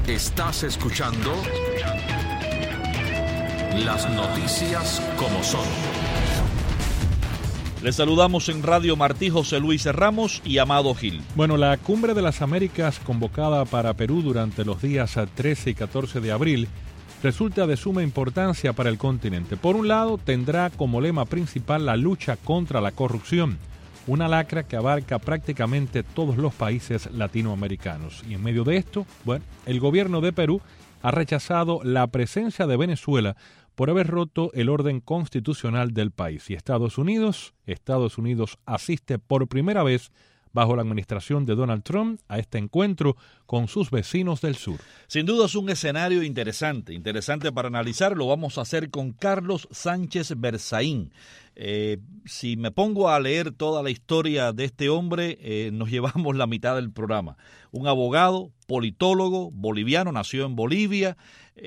Estás escuchando Las Noticias como son. Les saludamos en Radio Martí José Luis Ramos y Amado Gil. Bueno, la Cumbre de las Américas convocada para Perú durante los días 13 y 14 de abril resulta de suma importancia para el continente. Por un lado, tendrá como lema principal la lucha contra la corrupción, una lacra que abarca prácticamente todos los países latinoamericanos. Y en medio de esto, el gobierno de Perú ha rechazado la presencia de Venezuela por haber roto el orden constitucional del país. Y Estados Unidos asiste por primera vez bajo la administración de Donald Trump a este encuentro con sus vecinos del sur. Sin duda es un escenario interesante para analizar. Lo vamos a hacer con Carlos Sánchez Berzaín. Si me pongo a leer toda la historia de este hombre, nos llevamos la mitad del programa. Un abogado, politólogo, boliviano, nació en Bolivia,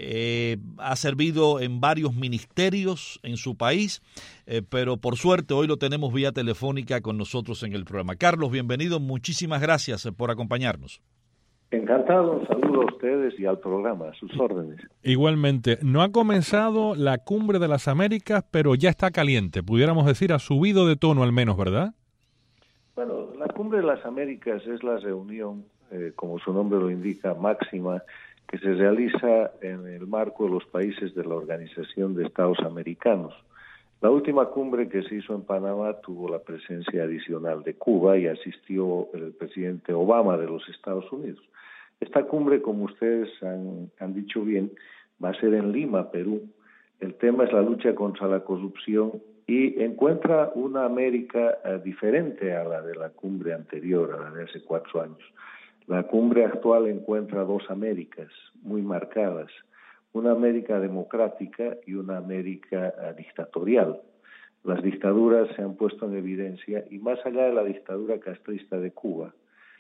ha servido en varios ministerios en su país, pero por suerte hoy lo tenemos vía telefónica con nosotros en el programa. Carlos, bienvenido, muchísimas gracias por acompañarnos. Encantado, un saludo a ustedes y al programa, a sus órdenes. Igualmente, no ha comenzado la Cumbre de las Américas, pero ya está caliente, pudiéramos decir, ha subido de tono al menos, ¿verdad? Bueno, la Cumbre de las Américas es la reunión, como su nombre lo indica, máxima, que se realiza en el marco de los países de la Organización de Estados Americanos. La última cumbre que se hizo en Panamá tuvo la presencia adicional de Cuba y asistió el presidente Obama de los Estados Unidos. Esta cumbre, como ustedes han dicho bien, va a ser en Lima, Perú. El tema es la lucha contra la corrupción y encuentra una América diferente a la de la cumbre anterior, a la de hace 4 años. La cumbre actual encuentra dos Américas muy marcadas, una América democrática y una América dictatorial. Las dictaduras se han puesto en evidencia y más allá de la dictadura castrista de Cuba,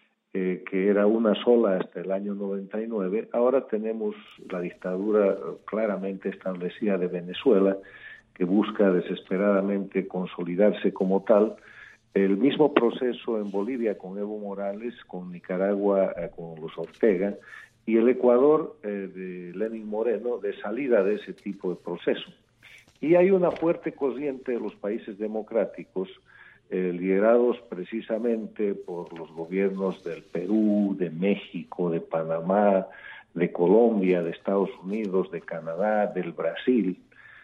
que era una sola hasta el año 99, ahora tenemos la dictadura claramente establecida de Venezuela, que busca desesperadamente consolidarse como tal. El mismo proceso en Bolivia con Evo Morales, con Nicaragua con los Ortega, y el Ecuador de Lenín Moreno de salida de ese tipo de proceso. Y hay una fuerte corriente de los países democráticos, liderados precisamente por los gobiernos del Perú, de México, de Panamá, de Colombia, de Estados Unidos, de Canadá, del Brasil,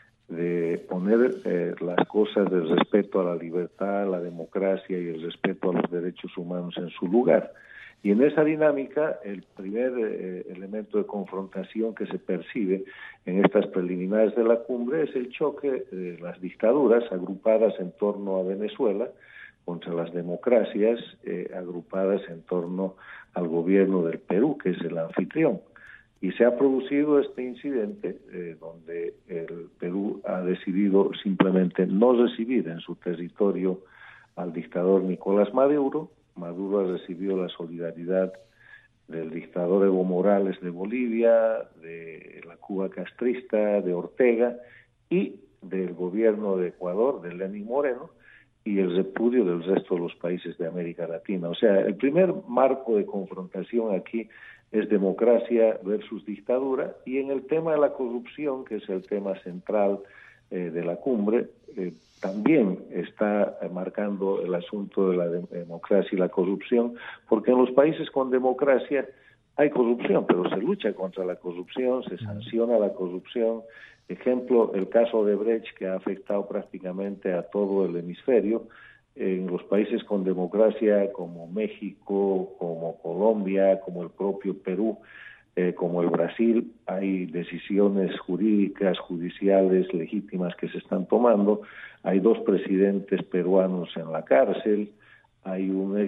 de poner las cosas del respeto a la libertad, la democracia y el respeto a los derechos humanos en su lugar. Y en esa dinámica, el primer elemento de confrontación que se percibe en estas preliminares de la cumbre es el choque de las dictaduras agrupadas en torno a Venezuela contra las democracias agrupadas en torno al gobierno del Perú, que es el anfitrión. Y se ha producido este incidente donde el Perú ha decidido simplemente no recibir en su territorio al dictador Nicolás Maduro. Maduro ha recibido la solidaridad del dictador Evo Morales de Bolivia, de la Cuba castrista, de Ortega y del gobierno de Ecuador, de Lenín Moreno, y el repudio del resto de los países de América Latina. O sea, el primer marco de confrontación aquí es democracia versus dictadura, y en el tema de la corrupción, que es el tema central de la cumbre, también está marcando el asunto de la democracia y la corrupción, porque en los países con democracia hay corrupción, pero se lucha contra la corrupción, se sanciona la corrupción. Ejemplo, el caso de Brecht, que ha afectado prácticamente a todo el hemisferio. En los países con democracia como México, como Colombia, como el propio Perú, como el Brasil, hay decisiones jurídicas, judiciales, legítimas que se están tomando. Hay 2 presidentes peruanos en la cárcel, hay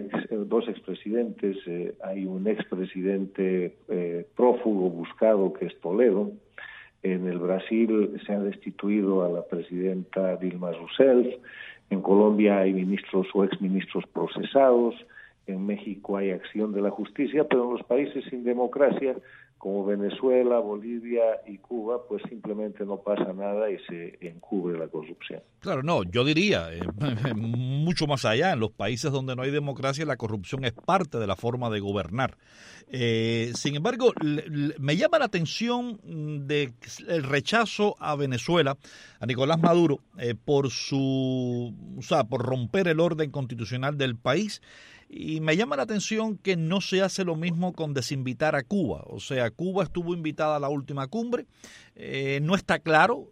2 expresidentes, hay un expresidente prófugo buscado que es Toledo. En el Brasil se ha destituido a la presidenta Dilma Rousseff. En Colombia hay ministros o exministros procesados. en México hay acción de la justicia, pero en los países sin democracia, como Venezuela, Bolivia y Cuba, pues simplemente no pasa nada y se encubre la corrupción. Claro, no, yo diría mucho más allá. En los países donde no hay democracia, la corrupción es parte de la forma de gobernar. Sin embargo, me llama la atención el rechazo a Venezuela, a Nicolás Maduro, por romper el orden constitucional del país. Y me llama la atención que no se hace lo mismo con desinvitar a Cuba. O sea, Cuba estuvo invitada a la última cumbre. No está claro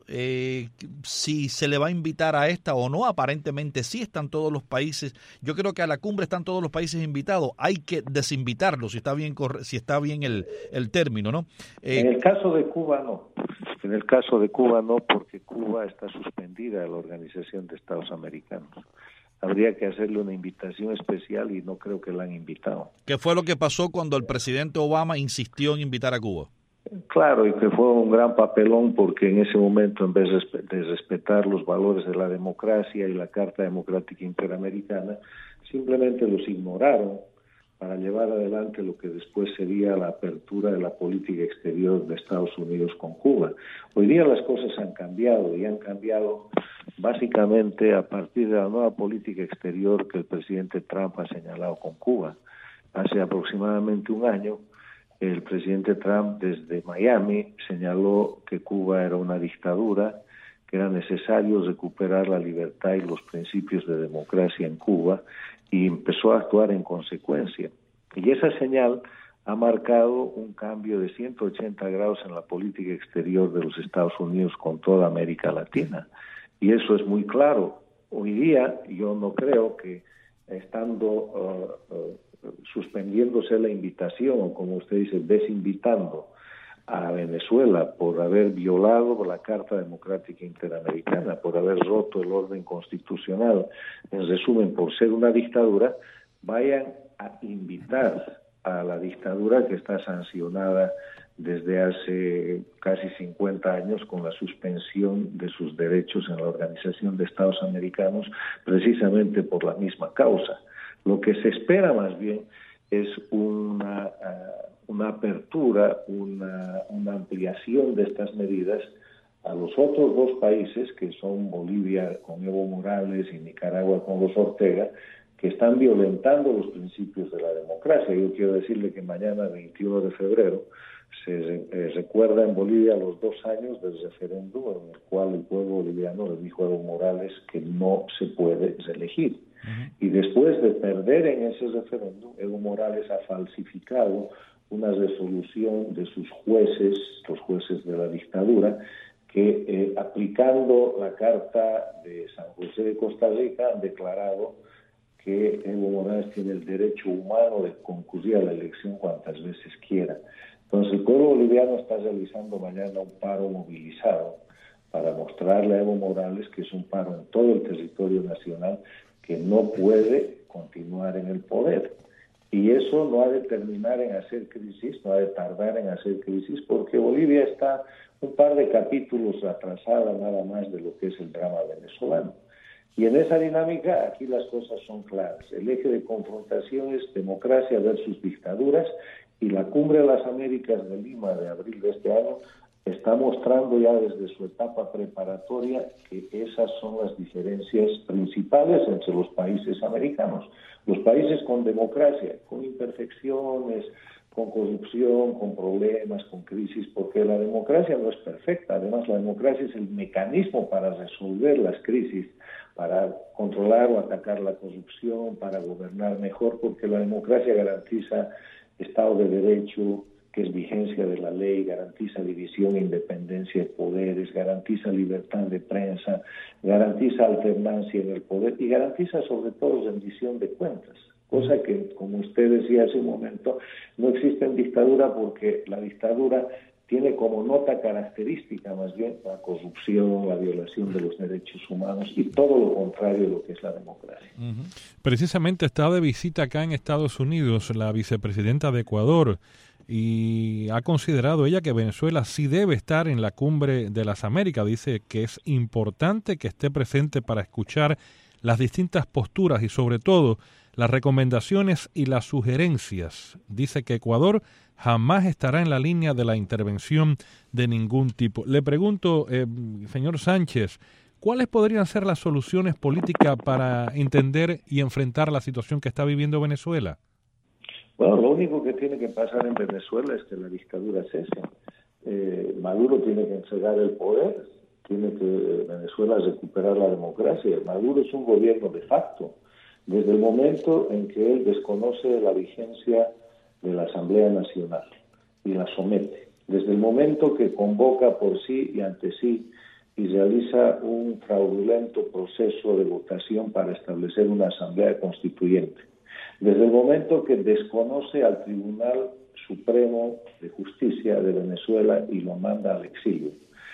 si se le va a invitar a esta o no. Aparentemente sí están todos los países. Yo creo que a la cumbre están todos los países invitados. Hay que desinvitarlos, si está bien el término, ¿no? En el caso de Cuba no. En el caso de Cuba no, porque Cuba está suspendida de la Organización de Estados Americanos. Habría que hacerle una invitación especial y no creo que la han invitado. ¿Qué fue lo que pasó cuando el presidente Obama insistió en invitar a Cuba? Claro, y que fue un gran papelón porque en ese momento, en vez de respetar los valores de la democracia y la Carta Democrática Interamericana, simplemente los ignoraron para llevar adelante lo que después sería la apertura de la política exterior de Estados Unidos con Cuba. Hoy día las cosas han cambiado y han cambiado básicamente a partir de la nueva política exterior que el presidente Trump ha señalado con Cuba. Hace aproximadamente un año, el presidente Trump desde Miami señaló que Cuba era una dictadura, que era necesario recuperar la libertad y los principios de democracia en Cuba, y empezó a actuar en consecuencia. Y esa señal ha marcado un cambio de 180 grados en la política exterior de los Estados Unidos con toda América Latina. Y eso es muy claro. Hoy día yo no creo que estando suspendiéndose la invitación, o como usted dice, desinvitando a Venezuela por haber violado la Carta Democrática Interamericana, por haber roto el orden constitucional, en resumen, por ser una dictadura, vayan a invitar a la dictadura que está sancionada desde hace casi 50 años con la suspensión de sus derechos en la Organización de Estados Americanos, precisamente por la misma causa. Lo que se espera más bien es una apertura, una ampliación de estas medidas a los otros dos países, que son Bolivia con Evo Morales y Nicaragua con los Ortega, que están violentando los principios de la democracia. Yo quiero decirle que mañana, 21 de febrero, se recuerda en Bolivia los 2 años del referéndum en el cual el pueblo boliviano le dijo a Evo Morales que no se puede reelegir. Y después de perder en ese referéndum, Evo Morales ha falsificado una resolución de sus jueces, los jueces de la dictadura, que aplicando la Carta de San José de Costa Rica han declarado que Evo Morales tiene el derecho humano de concurrir a la elección cuantas veces quiera. Entonces el pueblo boliviano está realizando mañana un paro movilizado para mostrarle a Evo Morales que es un paro en todo el territorio nacional, que no puede continuar en el poder. Y eso no ha de terminar en hacer crisis, no ha de tardar en hacer crisis, porque Bolivia está un par de capítulos atrasada nada más de lo que es el drama venezolano. Y en esa dinámica aquí las cosas son claras. El eje de confrontación es democracia versus dictaduras, y la Cumbre de las Américas de Lima de abril de este año está mostrando ya desde su etapa preparatoria que esas son las diferencias principales entre los países americanos. Los países con democracia, con imperfecciones, con corrupción, con problemas, con crisis, porque la democracia no es perfecta. Además, la democracia es el mecanismo para resolver las crisis, para controlar o atacar la corrupción, para gobernar mejor, porque la democracia garantiza Estado de Derecho, que es vigencia de la ley, garantiza división e independencia de poderes, garantiza libertad de prensa, garantiza alternancia en el poder y garantiza sobre todo rendición de cuentas, cosa que, como usted decía hace un momento, no existe en dictadura, porque la dictadura tiene como nota característica más bien la corrupción, la violación de los derechos humanos y todo lo contrario de lo que es la democracia. Precisamente está de visita acá en Estados Unidos la vicepresidenta de Ecuador, y ha considerado ella que Venezuela sí debe estar en la Cumbre de las Américas. Dice que es importante que esté presente para escuchar las distintas posturas y sobre todo las recomendaciones y las sugerencias. Dice que Ecuador jamás estará en la línea de la intervención de ningún tipo. Le pregunto, señor Sánchez, ¿cuáles podrían ser las soluciones políticas para entender y enfrentar la situación que está viviendo Venezuela? Bueno, lo único que tiene que pasar en Venezuela es que la dictadura cese. Maduro tiene que entregar el poder, tiene que Venezuela recuperar la democracia. Maduro es un gobierno de facto, desde el momento en que él desconoce la vigencia de la Asamblea Nacional y la somete, desde el momento que convoca por sí y ante sí y realiza un fraudulento proceso de votación para establecer una Asamblea Constituyente, desde el momento que desconoce al Tribunal Supremo de Justicia de Venezuela y lo manda al exilio,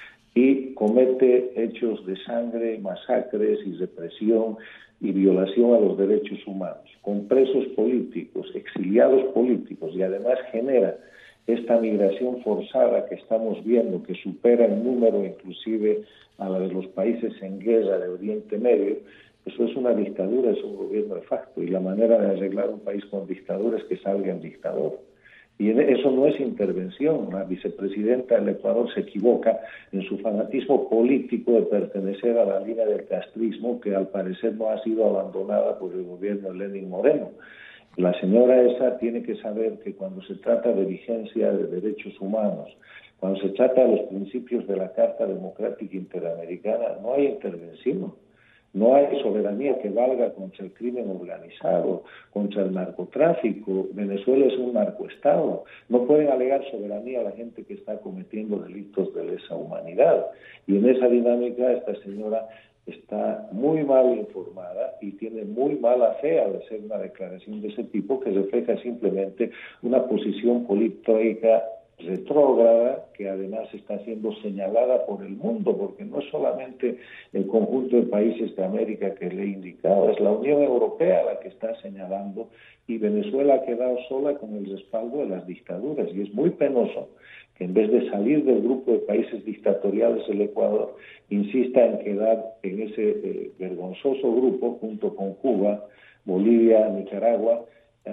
y comete hechos de sangre, masacres y represión y violación a los derechos humanos, con presos políticos, exiliados políticos, y además genera esta migración forzada que estamos viendo, que supera en número inclusive a la de los países en guerra de Oriente Medio. Eso es una dictadura, es un gobierno de facto, y la manera de arreglar un país con dictadura es que salga el dictador. Y eso no es intervención. La vicepresidenta del Ecuador se equivoca en su fanatismo político de pertenecer a la línea del castrismo, que al parecer no ha sido abandonada por el gobierno de Lenín Moreno. La señora esa tiene que saber que cuando se trata de vigencia de derechos humanos, cuando se trata de los principios de la Carta Democrática Interamericana, no hay intervención. No hay soberanía que valga contra el crimen organizado, contra el narcotráfico. Venezuela es un narcoestado. No pueden alegar soberanía a la gente que está cometiendo delitos de lesa humanidad. Y en esa dinámica esta señora está muy mal informada y tiene muy mala fe al hacer una declaración de ese tipo, que refleja simplemente una posición política retrógrada, que además está siendo señalada por el mundo, porque no es solamente el conjunto de países de América que le he indicado, es la Unión Europea la que está señalando, y Venezuela ha quedado sola con el respaldo de las dictaduras, y es muy penoso que en vez de salir del grupo de países dictatoriales el Ecuador insista en quedar en ese vergonzoso grupo junto con Cuba, Bolivia, Nicaragua,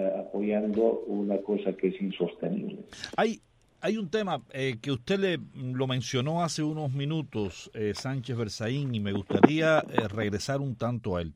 apoyando una cosa que es insostenible. Hay un tema que usted lo mencionó hace unos minutos, Sánchez Berzaín, y me gustaría regresar un tanto a él.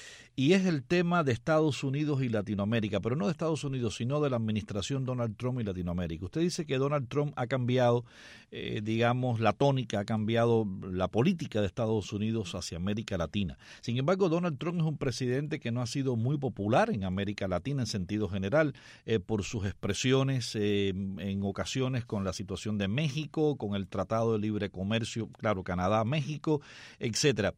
Y es el tema de Estados Unidos y Latinoamérica, pero no de Estados Unidos, sino de la administración Donald Trump y Latinoamérica. Usted dice que Donald Trump ha cambiado, digamos, la tónica, ha cambiado la política de Estados Unidos hacia América Latina. Sin embargo, Donald Trump es un presidente que no ha sido muy popular en América Latina en sentido general, por sus expresiones en ocasiones con la situación de México, con el Tratado de Libre Comercio, claro, Canadá, México, etcétera.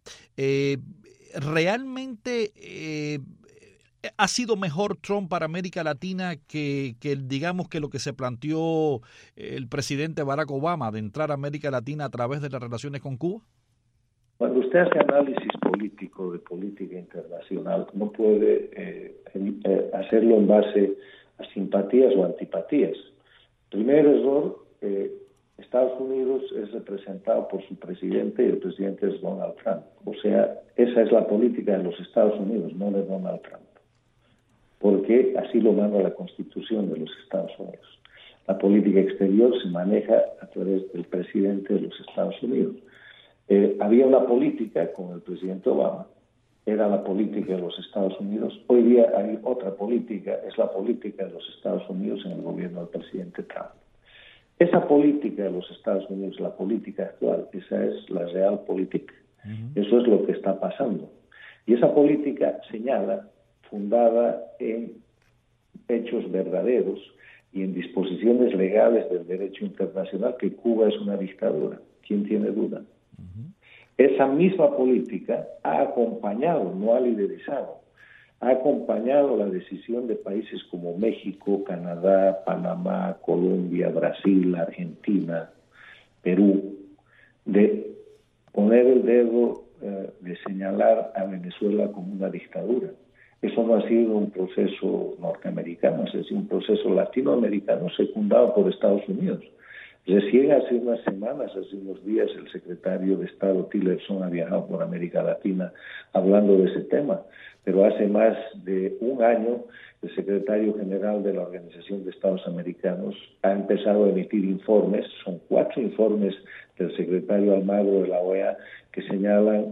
¿Realmente ha sido mejor Trump para América Latina que digamos que lo que se planteó el presidente Barack Obama de entrar a América Latina a través de las relaciones con Cuba? Cuando usted hace análisis político de política internacional, no puede hacerlo en base a simpatías o antipatías. Primer error, Estados Unidos es representado por su presidente y el presidente es Donald Trump. O sea, esa es la política de los Estados Unidos, no de Donald Trump. Porque así lo manda la Constitución de los Estados Unidos. La política exterior se maneja a través del presidente de los Estados Unidos. Había una política con el presidente Obama, era la política de los Estados Unidos. Hoy día hay otra política, es la política de los Estados Unidos en el gobierno del presidente Trump. Esa política de los Estados Unidos, la política actual, esa es la realpolitik. Eso es lo que está pasando. Y esa política señala, fundada en hechos verdaderos y en disposiciones legales del derecho internacional, que Cuba es una dictadura. ¿Quién tiene duda? Esa misma política ha acompañado, no ha liderizado, ha acompañado la decisión de países como México, Canadá, Panamá, Colombia, Brasil, Argentina, Perú, de poner el dedo, de señalar a Venezuela como una dictadura. Eso no ha sido un proceso norteamericano, es decir, un proceso latinoamericano secundado por Estados Unidos. Recién hace unas semanas, hace unos días, el secretario de Estado Tillerson ha viajado por América Latina hablando de ese tema. pero hace más de un año el secretario general de la Organización de Estados Americanos ha empezado a emitir informes, son 4 informes del secretario Almagro de la OEA que señalan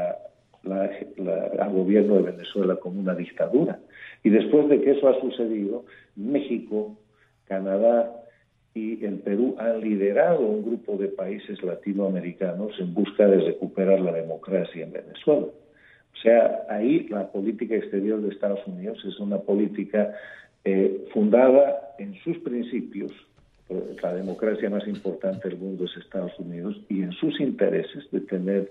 al gobierno de Venezuela como una dictadura. Y después de que eso ha sucedido, México, Canadá y el Perú han liderado un grupo de países latinoamericanos en busca de recuperar la democracia en Venezuela. O sea, ahí la política exterior de Estados Unidos es una política fundada en sus principios. La democracia más importante del mundo es Estados Unidos, y en sus intereses de tener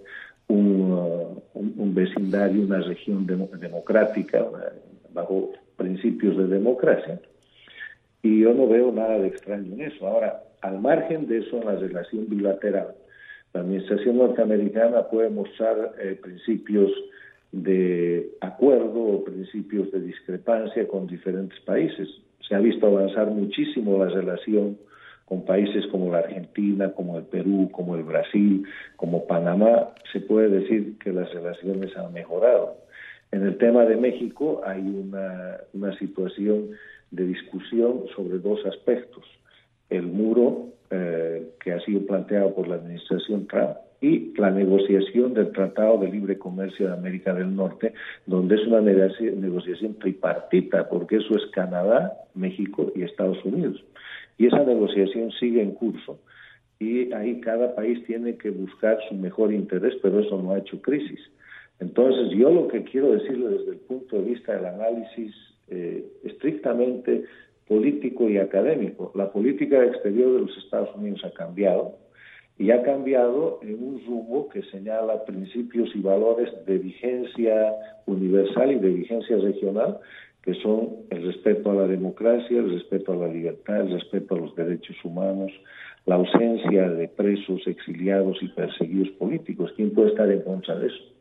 un vecindario, una región democrática bajo principios de democracia. Y yo no veo nada de extraño en eso. Ahora, al margen de eso, en la relación bilateral, la administración norteamericana puede mostrar principios de acuerdo o principios de discrepancia con diferentes países. Se ha visto avanzar muchísimo la relación con países como la Argentina, como el Perú, como el Brasil, como Panamá. Se puede decir que las relaciones han mejorado. En el tema de México hay una situación de discusión sobre 2 aspectos. El muro que ha sido planteado por la administración Trump y la negociación del Tratado de Libre Comercio de América del Norte, donde es una negociación tripartita, porque eso es Canadá, México y Estados Unidos. Y esa negociación sigue en curso, y ahí cada país tiene que buscar su mejor interés, pero eso no ha hecho crisis. Entonces, yo lo que quiero decirle desde el punto de vista del análisis estrictamente político y académico, la política exterior de los Estados Unidos ha cambiado, y ha cambiado en un rumbo que señala principios y valores de vigencia universal y de vigencia regional, que son el respeto a la democracia, el respeto a la libertad, el respeto a los derechos humanos, la ausencia de presos, exiliados y perseguidos políticos. ¿Quién puede estar en contra de eso?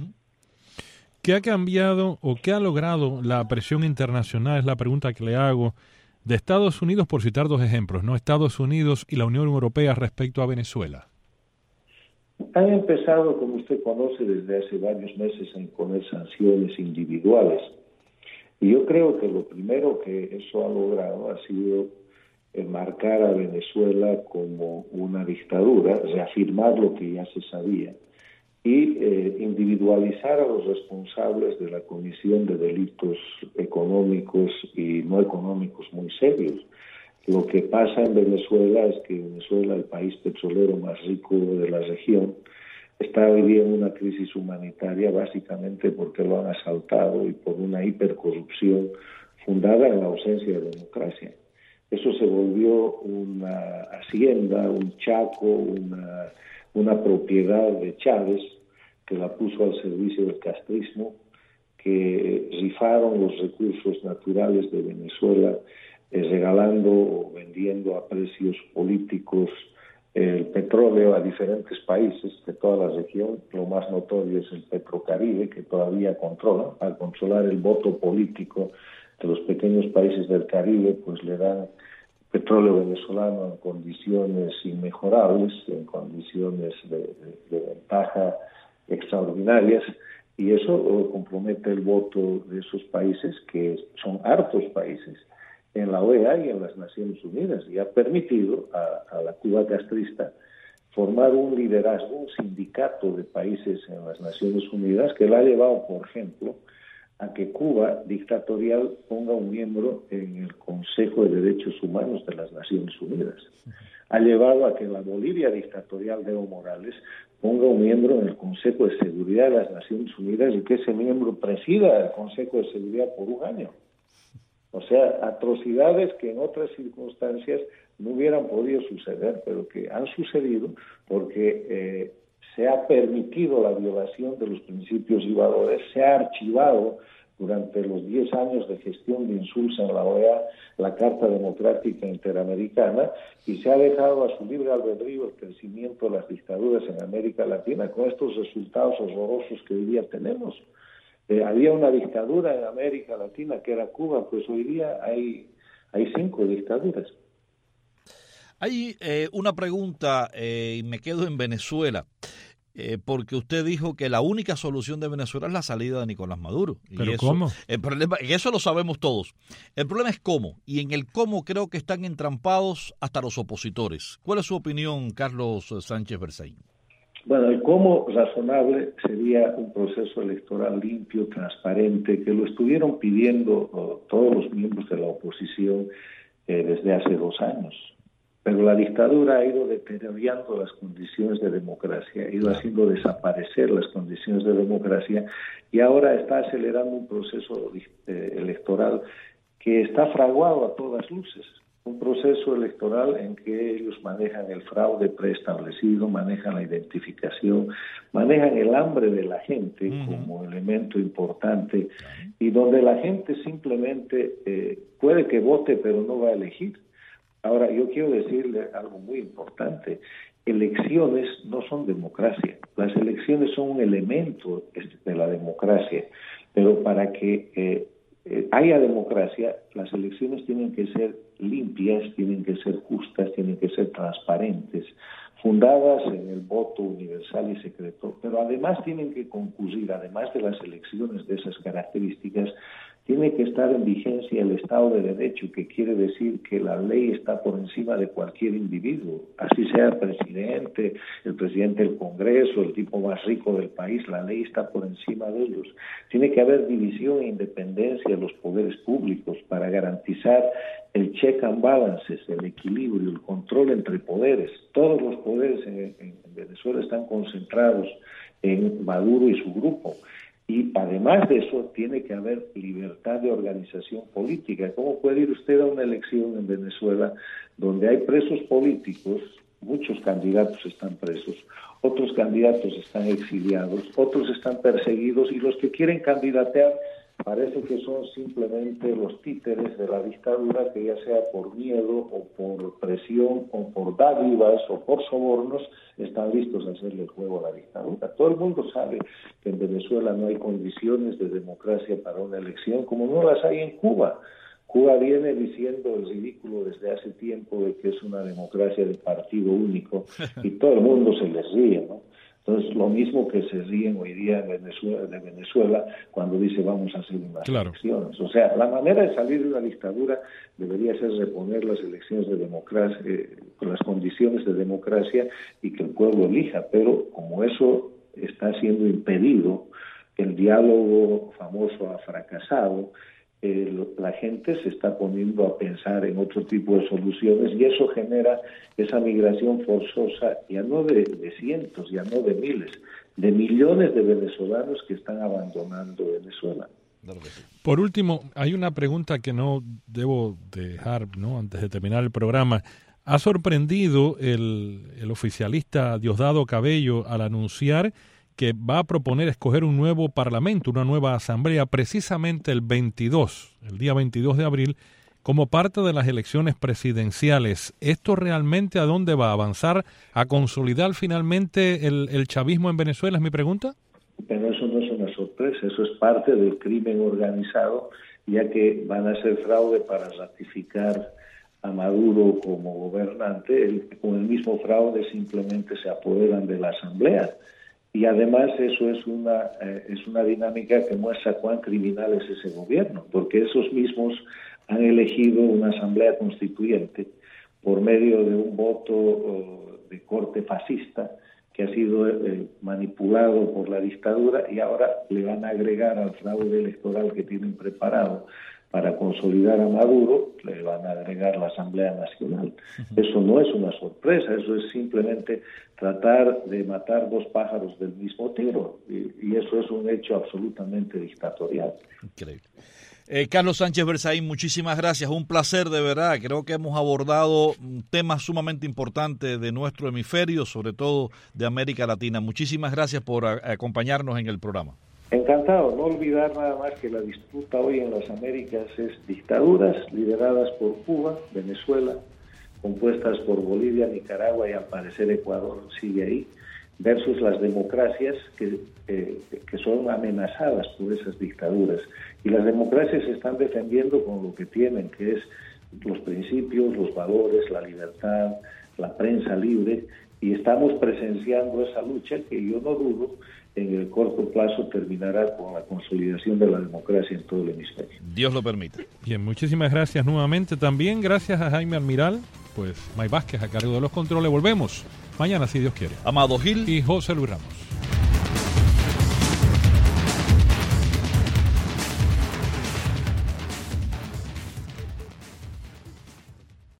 ¿Qué ha cambiado o qué ha logrado la presión internacional? Es la pregunta que le hago. De Estados Unidos, por citar 2 ejemplos, ¿no? Estados Unidos y la Unión Europea respecto a Venezuela. Han empezado, como usted conoce, desde hace varios meses a imponer sanciones individuales. Y yo creo que lo primero que eso ha logrado ha sido marcar a Venezuela como una dictadura, reafirmar lo que ya se sabía, y individualizar a los responsables de la comisión de delitos económicos y no económicos muy serios. Lo que pasa en Venezuela es que Venezuela, el país petrolero más rico de la región, está hoy día en una crisis humanitaria básicamente porque lo han asaltado y por una hipercorrupción fundada en la ausencia de democracia. Eso se volvió una hacienda, un chaco, una propiedad de Chávez, que la puso al servicio del castrismo, que rifaron los recursos naturales de Venezuela, regalando o vendiendo a precios políticos el petróleo a diferentes países de toda la región. Lo más notorio es el Petrocaribe, que todavía controla. Al controlar el voto político de los pequeños países del Caribe, pues le dan petróleo venezolano en condiciones inmejorables, en condiciones de ventaja extraordinarias, y eso compromete el voto de esos países, que son hartos países, en la OEA y en las Naciones Unidas, y ha permitido a la Cuba castrista formar un liderazgo, un sindicato de países en las Naciones Unidas, que la ha llevado, por ejemplo, a que Cuba dictatorial ponga un miembro en el Consejo de Derechos Humanos de las Naciones Unidas. Ha llevado a que la Bolivia dictatorial de Evo Morales ponga un miembro en el Consejo de Seguridad de las Naciones Unidas y que ese miembro presida el Consejo de Seguridad por un año. O sea, atrocidades que en otras circunstancias no hubieran podido suceder, pero que han sucedido porque se ha permitido la violación de los principios y valores, se ha archivado durante los 10 años de gestión de Insulza en la OEA la Carta Democrática Interamericana, y se ha dejado a su libre albedrío el crecimiento de las dictaduras en América Latina con estos resultados horrorosos que hoy día tenemos. Había una dictadura en América Latina que era Cuba, pues hoy día hay 5 dictaduras. Hay una pregunta, y me quedo en Venezuela. porque usted dijo que la única solución de Venezuela es la salida de Nicolás Maduro. ¿Pero y eso, cómo? El problema, eso lo sabemos todos. El problema es cómo, y en el cómo creo que están entrampados hasta los opositores. ¿Cuál es su opinión, Carlos Sánchez Berzaín? Bueno, el cómo razonable sería un proceso electoral limpio, transparente, que lo estuvieron pidiendo todos los miembros de la oposición desde hace 2 años. Pero la dictadura ha ido deteriorando las condiciones de democracia, ha ido haciendo desaparecer las condiciones de democracia y ahora está acelerando un proceso electoral que está fraguado a todas luces. Un proceso electoral en que ellos manejan el fraude preestablecido, manejan la identificación, manejan el hambre de la gente como elemento importante y donde la gente simplemente puede que vote pero no va a elegir. Ahora, yo quiero decirle algo muy importante. Elecciones no son democracia. Las elecciones son un elemento de la democracia, pero para que haya democracia, las elecciones tienen que ser limpias, tienen que ser justas, tienen que ser transparentes, fundadas en el voto universal y secreto, pero además tienen que concurrir, además de las elecciones de esas características, tiene que estar en vigencia el Estado de Derecho, que quiere decir que la ley está por encima de cualquier individuo, así sea el presidente del Congreso, el tipo más rico del país, la ley está por encima de ellos. Tiene que haber división e independencia de los poderes públicos para garantizar el check and balances, el equilibrio, el control entre poderes. Todos los poderes en Venezuela están concentrados en Maduro y su grupo. Y además de eso, tiene que haber libertad de organización política. ¿Cómo puede ir usted a una elección en Venezuela donde hay presos políticos? Muchos candidatos están presos, otros candidatos están exiliados, otros están perseguidos y los que quieren candidatear parece que son simplemente los títeres de la dictadura, que ya sea por miedo o por presión o por dádivas o por sobornos, están listos a hacerle el juego a la dictadura. Todo el mundo sabe que en Venezuela no hay condiciones de democracia para una elección como no las hay en Cuba. Cuba viene diciendo el ridículo desde hace tiempo de que es una democracia de partido único y todo el mundo se les ríe, ¿no? Entonces, lo mismo que se ríen hoy día de Venezuela cuando dice vamos a hacer unas elecciones. O sea, la manera de salir de una dictadura debería ser reponer las elecciones de democracia, con las condiciones de democracia y que el pueblo elija. Pero como eso está siendo impedido, el diálogo famoso ha fracasado, la gente se está poniendo a pensar en otro tipo de soluciones y eso genera esa migración forzosa, ya no de cientos, ya no de miles, de millones de venezolanos que están abandonando Venezuela. Por último, hay una pregunta que no debo dejar, ¿no?, antes de terminar el programa. ¿Ha sorprendido el oficialista Diosdado Cabello al anunciar que va a proponer escoger un nuevo parlamento, una nueva asamblea, precisamente el día 22 de abril, como parte de las elecciones presidenciales? ¿Esto realmente a dónde va a avanzar? ¿A consolidar finalmente el chavismo en Venezuela? Es mi pregunta. Pero eso no es una sorpresa, eso es parte del crimen organizado, ya que van a hacer fraude para ratificar a Maduro como gobernante. Con el mismo fraude simplemente se apoderan de la asamblea. Y además eso es una dinámica que muestra cuán criminal es ese gobierno, porque esos mismos han elegido una asamblea constituyente por medio de un voto de corte fascista que ha sido manipulado por la dictadura y ahora le van a agregar al fraude electoral que tienen preparado para consolidar a Maduro, le van a agregar la Asamblea Nacional. Eso no es una sorpresa, eso es simplemente tratar de matar 2 pájaros del mismo tiro, y eso es un hecho absolutamente dictatorial. Increíble. Carlos Sánchez Berzaín, muchísimas gracias, un placer de verdad. Creo que hemos abordado temas sumamente importantes de nuestro hemisferio, sobre todo de América Latina. Muchísimas gracias por acompañarnos en el programa. Encantado. No olvidar nada más que la disputa hoy en las Américas es dictaduras lideradas por Cuba, Venezuela, compuestas por Bolivia, Nicaragua y al parecer Ecuador sigue ahí, versus las democracias que son amenazadas por esas dictaduras. Y las democracias se están defendiendo con lo que tienen, que es los principios, los valores, la libertad, la prensa libre, y estamos presenciando esa lucha que yo no dudo en el corto plazo terminará con la consolidación de la democracia en todo el hemisferio. Dios lo permite. Bien, muchísimas gracias nuevamente. También gracias a Jaime Almiral, pues May Vázquez a cargo de los controles. Volvemos mañana, si Dios quiere. Amado Gil y José Luis Ramos.